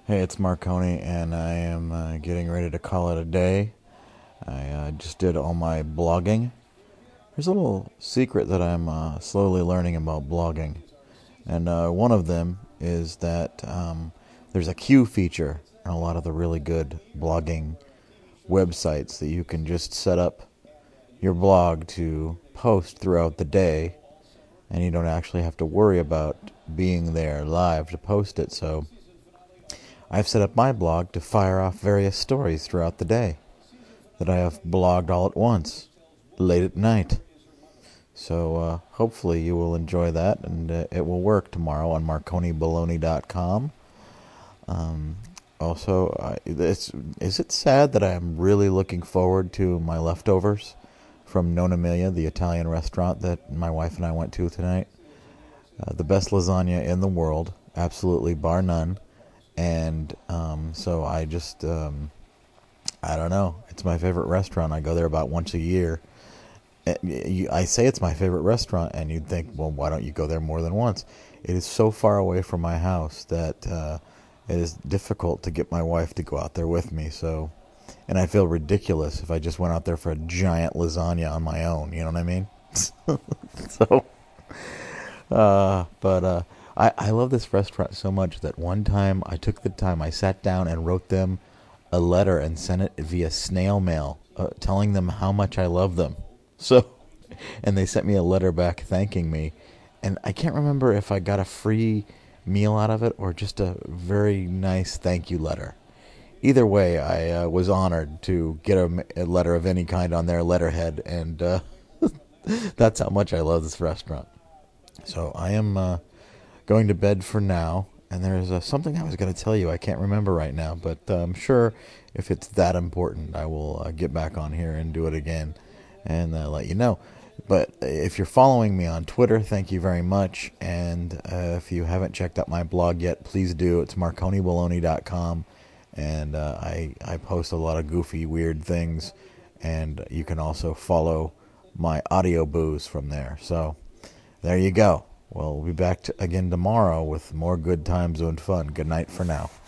Hey, it's Marconi, and I am getting ready to call it a day. I just did all my blogging. There's a little secret that I'm slowly learning about blogging, and one of them is that there's a queue feature on a lot of the really good blogging websites that you can just set up your blog to post throughout the day, and you don't actually have to worry about being there live to post it. So I've set up my blog to fire off various stories throughout the day that I have blogged all at once, late at night. So hopefully you will enjoy that, and it will work tomorrow on marconibaloney.com. Also, is it sad that I'm really looking forward to my leftovers from Nonna Emilia, the Italian restaurant that my wife and I went to tonight? The best lasagna in the world, absolutely bar none. And so I don't know. It's my favorite restaurant. I go there about once a year. I say it's my favorite restaurant, and you'd think, well, why don't you go there more than once? It is so far away from my house that it is difficult to get my wife to go out there with me. So, and I feel ridiculous if I just went out there for a giant lasagna on my own. You know what I mean? So, but I love this restaurant so much that one time I took the time, I sat down and wrote them a letter and sent it via snail mail, telling them how much I love them. So, and they sent me a letter back thanking me, and I can't remember if I got a free meal out of it or just a very nice thank you letter. Either way, I was honored to get a letter of any kind on their letterhead, and that's how much I love this restaurant. So I am going to bed for now. And there's something I was going to tell you. I can't remember right now, but I'm sure if it's that important, I will get back on here and do it again and let you know. But if you're following me on Twitter, thank you very much. And if you haven't checked out my blog yet, please do. It's marconibaloney.com. And I post a lot of goofy, weird things. And you can also follow my audio booze from there. So there you go. Well, we'll be back again tomorrow with more good times and fun. Good night for now.